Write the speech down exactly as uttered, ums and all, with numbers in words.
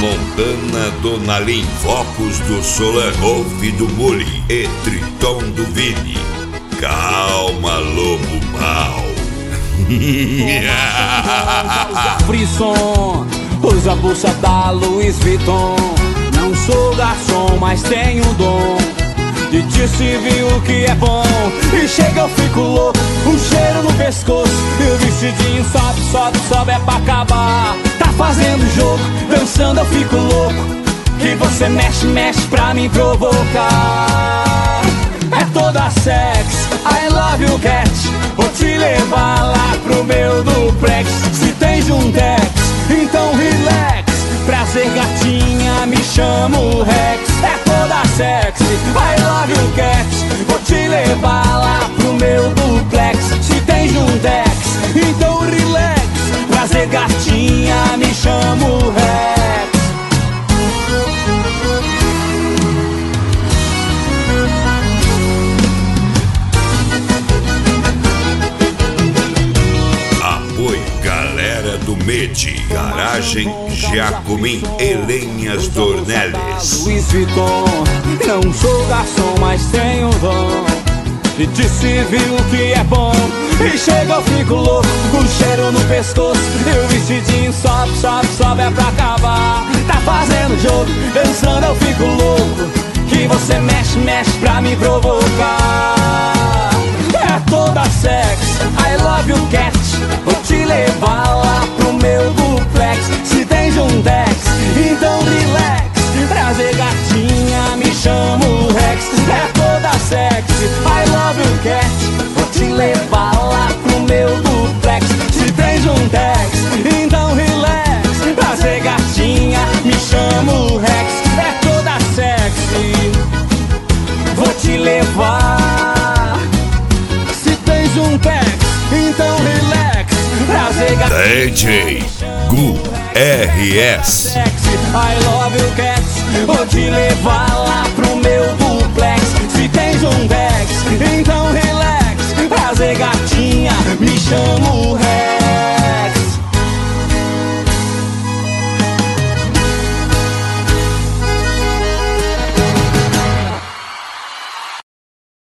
Montana do Nalim, Focos do Solan, Wolf do Muli e Triton do Vini. Calma, lobo mau. Frisson, usa a bolsa da Louis Vuitton. Não sou garçom, mas tenho o dom de te servir o que é bom. E chega eu fico louco, um cheiro no pescoço, e o vestidinho sobe, sobe, sobe, é pra acabar. Tá fazendo jogo, dançando eu fico louco, que você mexe, mexe pra me provocar. É toda sex, I love you cat. Vou te levar lá pro meu duplex. Se tem Juntex, então relax. Prazer gatinha, me chamo Rex. É toda sexy, I love you cat. Vou te levar lá pro meu duplex. Se tem Juntex, então relax. Prazer gatinha, me chamo Rex. Galera do Medi, Garagem Giacomim e Lenhas Dornelles. Louis Vuitton, não sou garçom, mas tenho dom de te servir o que é bom. E chega eu fico louco, o cheiro no pescoço, e o vestidinho sobe, sobe, sobe, é pra acabar. Tá fazendo jogo, dançando eu fico louco, que você mexe, mexe pra me provocar. É toda sex, I love you cat. Vou te levar lá pro meu duplex. Se tem Juntex, então relax. Prazer gatinha, me chamo Rex. É toda sexy, I love you cat. Vou te levar lá pro meu duplex. Se tem Juntex, então relax. Prazer gatinha, me chamo Rex. É toda sexy, vou te levar. Se tem Juntex, então relax. D J Gu R S. I love you cat. Vou te levar lá pro meu duplex. Se tem Juntex, então relax. Prazer gatinha, me chamo